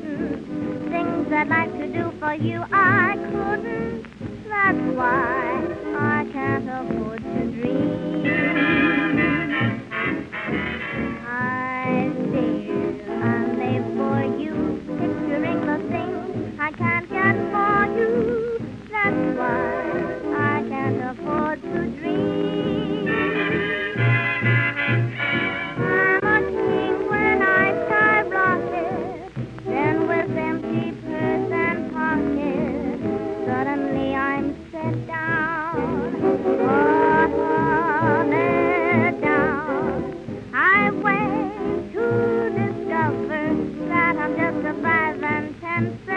wouldn't. Things I'd like to do for you, I couldn't. That's why I can't afford to dream. I stare and live for you, picturing the things I can't get for you. That's why I can't afford to dream. I'm a king when I skyrocket, then with empty purse and pocket, suddenly I'm set down, let down. I wait to discover that I'm just a 5 and 10 cents